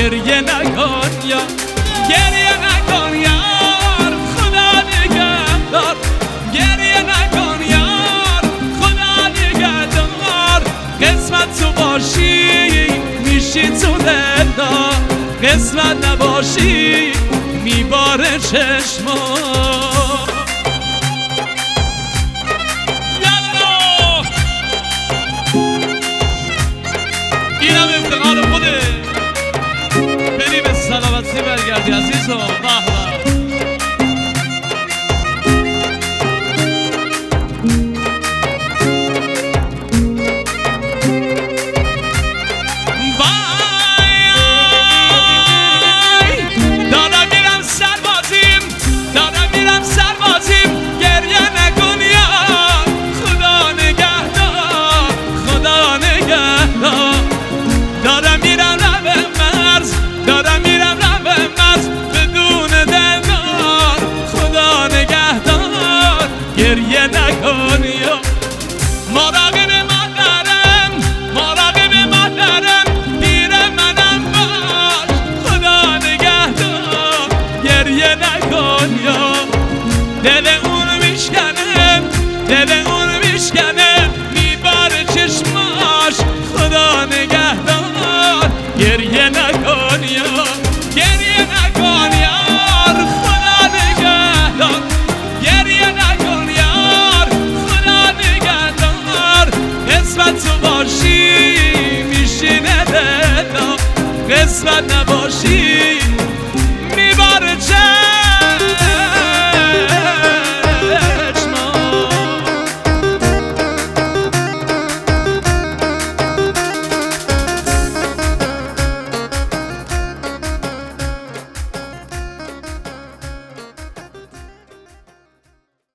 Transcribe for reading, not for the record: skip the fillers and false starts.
گریه نکن یار، گریه نکن یار، خدا نگهدار. گریه نکن یار، خدا نگهدار. قسمت تو باشی میشی تو دلدار، قسمت نباشی میباره چشما. اینم افتقار خوده، بری به سلامتی برگردی عزیزم. به گریه نکن یا مراقب مادرم، مراقب مادرم، پیر منم باش، خدا نگهدار. گریه نکن یا دل اون میشکنه، دل اون میشکنه، میباره چشماش، خدا نگهدار. گریه نکن یا گریه نکن یار، خدا نگهدار. گریه نکن یار، خدا نگهدار. قسمت تو باشی میشینه دلدار، قسمت